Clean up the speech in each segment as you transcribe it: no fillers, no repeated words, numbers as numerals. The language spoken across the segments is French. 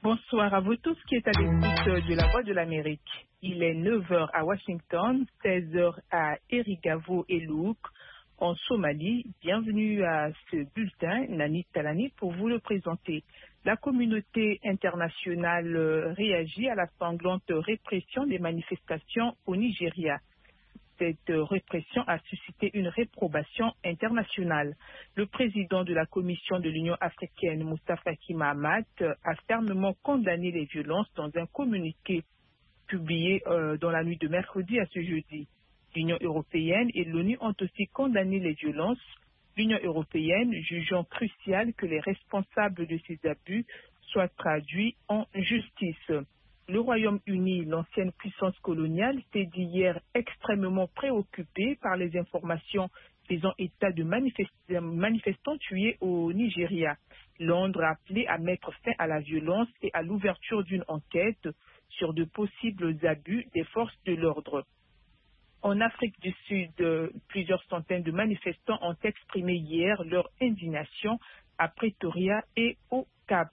Bonsoir à vous tous qui êtes à l'écoute de la Voix de l'Amérique. Il est 9 heures à Washington, 16 heures à Erigavo et Louk en Somalie. Bienvenue à ce bulletin, Nani Talani, pour vous le présenter. La communauté internationale réagit à la sanglante répression des manifestations au Nigeria. Cette répression a suscité une réprobation internationale. Le président de la Commission de l'Union africaine, Moussa Faki Mahamat, a fermement condamné les violences dans un communiqué publié dans la nuit de mercredi à ce jeudi. L'Union européenne et l'ONU ont aussi condamné les violences, l'Union européenne jugeant crucial que les responsables de ces abus soient traduits en justice. Le Royaume-Uni, l'ancienne puissance coloniale, s'est dit hier extrêmement préoccupé par les informations faisant état de manifestants tués au Nigeria. Londres a appelé à mettre fin à la violence et à l'ouverture d'une enquête sur de possibles abus des forces de l'ordre. En Afrique du Sud, plusieurs centaines de manifestants ont exprimé hier leur indignation à Pretoria et au Cap.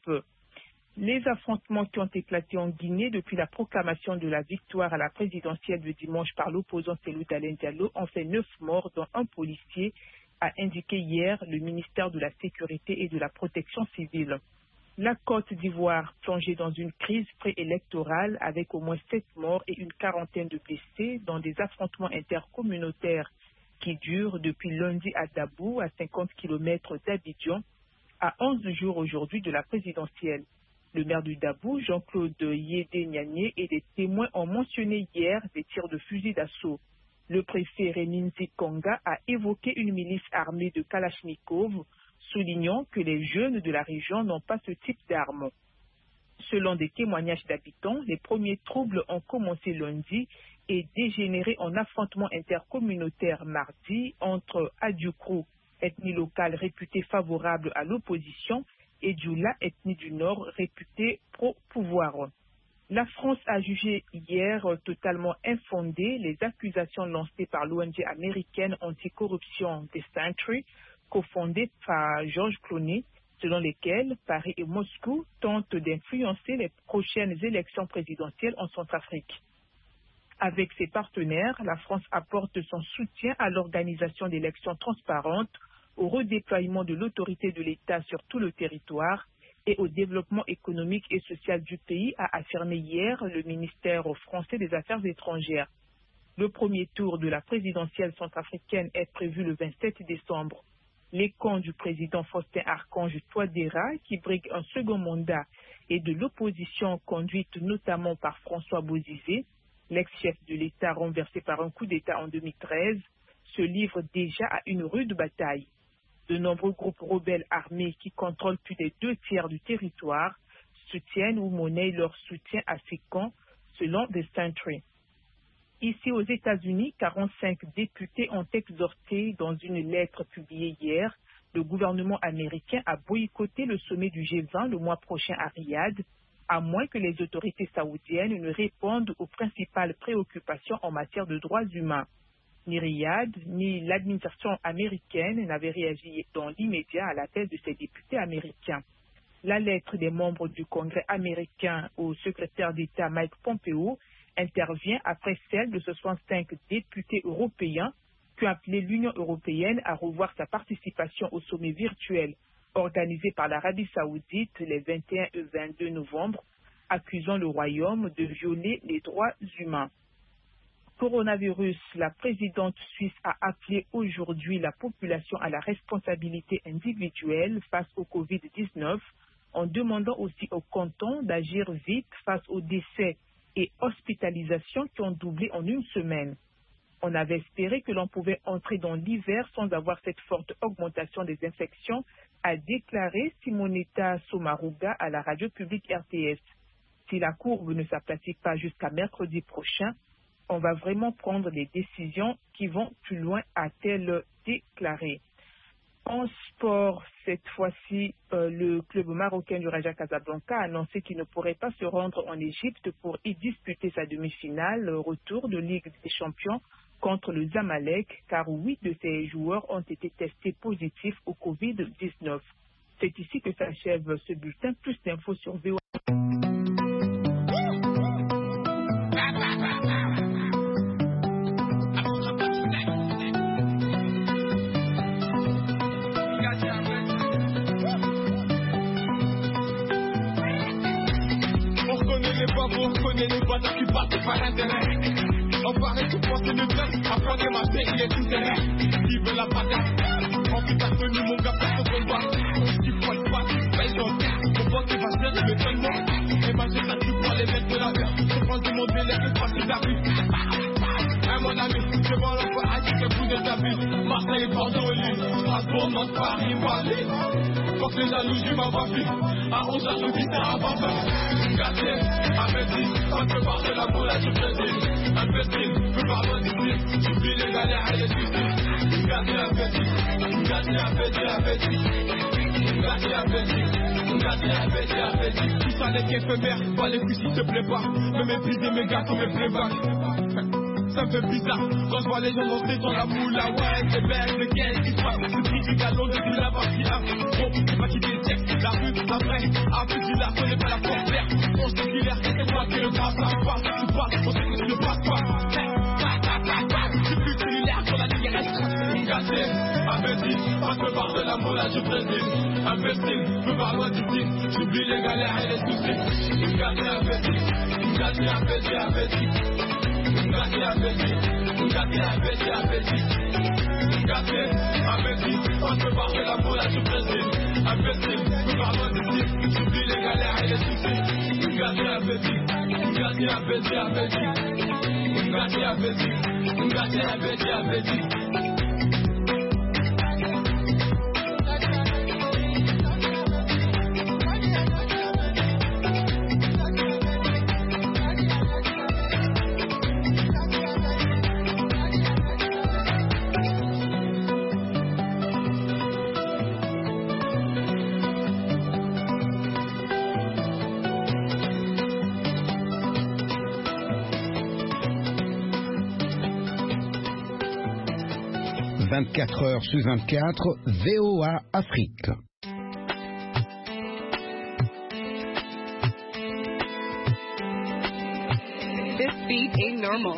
Les affrontements qui ont éclaté en Guinée depuis la proclamation de la victoire à la présidentielle de dimanche par l'opposant Cellou Dalein Diallo ont fait 9 morts, dont un policier, a indiqué hier le ministère de la Sécurité et de la Protection civile. La Côte d'Ivoire plongée dans une crise préélectorale avec au moins 7 morts et une quarantaine de blessés dans des affrontements intercommunautaires qui durent depuis lundi à Dabou, à 50 km d'Abidjan, à 11 jours aujourd'hui de la présidentielle. Le maire du Dabou, Jean-Claude Yédé Nianié, et des témoins ont mentionné hier des tirs de fusil d'assaut. Le préfet Reminzi Konga a évoqué une milice armée de Kalachnikov, soulignant que les jeunes de la région n'ont pas ce type d'armes. Selon des témoignages d'habitants, les premiers troubles ont commencé lundi et dégénéré en affrontement intercommunautaire mardi entre Adjoukrou, ethnie locale réputée favorable à l'opposition, et Djoula, ethnie du Nord, réputée pro-pouvoir. La France a jugé hier totalement infondées les accusations lancées par l'ONG américaine anticorruption The Sentry, cofondée par Georges Clooney, selon lesquelles Paris et Moscou tentent d'influencer les prochaines élections présidentielles en Centrafrique. Avec ses partenaires, la France apporte son soutien à l'organisation d'élections transparentes, au redéploiement de l'autorité de l'État sur tout le territoire et au développement économique et social du pays, a affirmé hier le ministère français des Affaires étrangères. Le premier tour de la présidentielle centrafricaine est prévu le 27 décembre. Les camps du président Faustin Archange Touadéra, qui brigue un second mandat, et de l'opposition conduite notamment par François Bozizé, l'ex-chef de l'État renversé par un coup d'État en 2013, se livrent déjà à une rude bataille. De nombreux groupes rebelles armés qui contrôlent plus des 2 tiers du territoire soutiennent ou monnaient leur soutien à ces camps, selon The Sentry. Ici aux États-Unis, 45 députés ont exhorté dans une lettre publiée hier le gouvernement américain à boycotter le sommet du G20 le mois prochain à Riyad, à moins que les autorités saoudiennes ne répondent aux principales préoccupations en matière de droits humains. Ni Riyad, ni l'administration américaine n'avaient réagi dans l'immédiat à l'appel de ces députés américains. La lettre des membres du Congrès américain au secrétaire d'État Mike Pompeo intervient après celle de 65 députés européens qui ont appelé l'Union européenne à revoir sa participation au sommet virtuel organisé par l'Arabie saoudite les 21 et 22 novembre, accusant le Royaume de violer les droits humains. Coronavirus, la présidente suisse a appelé aujourd'hui la population à la responsabilité individuelle face au Covid-19 en demandant aussi aux cantons d'agir vite face aux décès et hospitalisations qui ont doublé en une semaine. On avait espéré que l'on pouvait entrer dans l'hiver sans avoir cette forte augmentation des infections, a déclaré Simonetta Sommaruga à la radio publique RTS. Si la courbe ne s'aplatit pas jusqu'à mercredi prochain, on va vraiment prendre des décisions qui vont plus loin, a-t-elle déclaré. En sport, cette fois-ci, le club marocain du Raja Casablanca a annoncé qu'il ne pourrait pas se rendre en Égypte pour y disputer sa demi-finale retour de Ligue des Champions contre le Zamalek, car 8 de ses joueurs ont été testés positifs au Covid-19. C'est ici que s'achève ce bulletin. Plus d'infos sur VOA. on connaît les bâtards qui partent par intérêt. On paraît que penser le best, apprendre ma tête, il est tout terrain. Qui veut la patate? En plus t'as tenu mon gars pour ton combat. On se dit quoi de pas, tu payes dans le cas. Mon pote il va se faire le tellement. Et bah c'est ça, tu vois les mecs de la mer. Je prends de mon délai, et pas si t'arrives. Hein mon ami, je vois l'enfant à qui que vous de ta vie. Marseille, Bordeaux, Lille, Strasbourg, Nantes, Paris, Paris. Faut que les jalousies m'envoient vite. À 11h, je dis ça à Bamba. Gâté, appétit, on peut voir de la boule à du Brésil. Imbécile, peux pas loin d'ici. J'oublie les galères et les soucis. Gâté, appétit, gâté, appétit, appétit. Gâté, appétit, gâté, appétit, appétit. Tout ça n'est qu'éphémère, pas les couilles s'il te plaît pas. Me mépriser mes gars comme mes playbacks. Ça me fait bizarre quand je vois les gens danser sur la moula. Ouais, c'est belle, mais qu'est-ce qui se passe? Le prix du galon depuis la partie A. Bon, c'est pas qui détecte la rue, la vraie. Après, tu la connais pas la porte-l'air. On se dit l'air, c'est toi qui le grave, ça passe. Tu passes, on sait que tu ne passes pas. C'est plus cellulaire sur la ligne reste. Gâté, appétit, on peut voir de la moula du Brésil. Imbécile, peux pas loin d'ici. J'oublie les galères et les soucis. Gâté, appétit, gâté, appétit, appétit. Gâté, appétit, gâté, appétit, appétit. Gâté, appétit, on peut voir de la moula du Brésil. Imbécile, peux pas loin d'ici. J'oublie les galères et les soucis. Gâté, appétit, gâté, appétit, appétit. Gâté, appétit, gâté, appétit, appétit. « 24 heures sur 24, VOA Afrique. This beat ain't normal.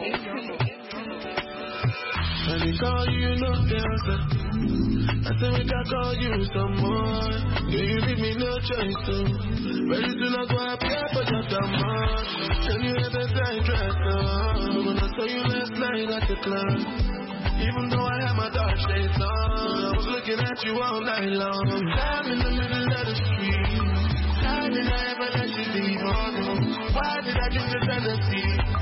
When they call you, no answer. I said, we can call you some more. Yeah, you leave me no choice, so. Very soon I go up here, but just a man. Tell you at the side dresser. When I saw you last night at the club. Even though I had my dark shades on, I was looking at you all night long. I'm in the middle of the street. How did I ever let you leave? Oh no. Why did I drink the Tennessee?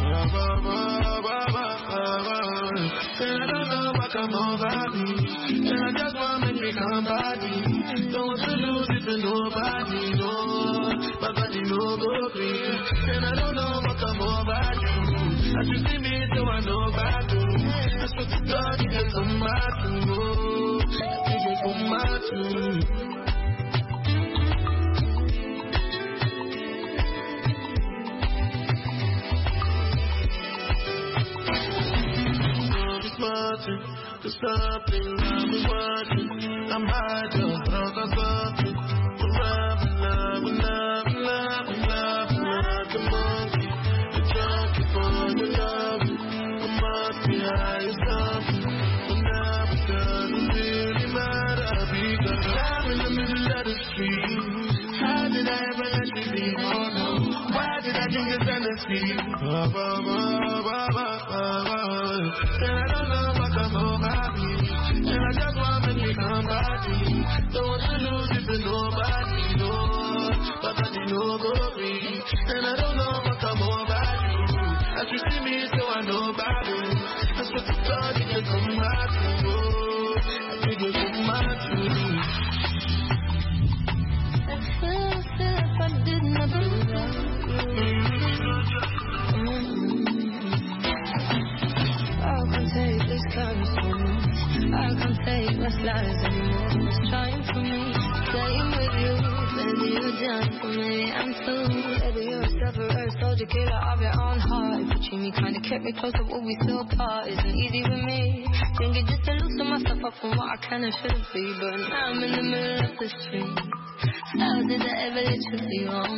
And I don't know what come over me. And I just want to make me come body. Don't want to lose it to nobody, no. My body no go free. And I don't know what come over you. As you see me, so I know about you. I swear to God, you get some mad to know. You get some mad to. There's something I've been watching. I'm high, just out of something. We're loving like a monkey. The junkie for the love. I must be high as something. But now it doesn't really matter because I'm in the middle of the street. How did I ever let you leave? Oh no. Why did I drink this Tennessee? And I don't know what come over me. And I just want to make me come body. Don't want to lose it to nobody, no. But body no go free. And I don't know what come over you. As you see me, so I know about you. I swear to God, you can come back to you. You can come back to you. I feel if I did not do that. I can't take this correspondence. I can't take my lies anymore. It's trying for me, playing with you. Baby, you're done for me. I'm through. Baby, you're a self-aware soldier, killer of your own heart. But you me kinda kept me close, but we still apart. Isn't easy with me. Think it just to loosen myself up from what I can and shouldn't be. But now I'm in the middle of the street. How did I ever let you leave on?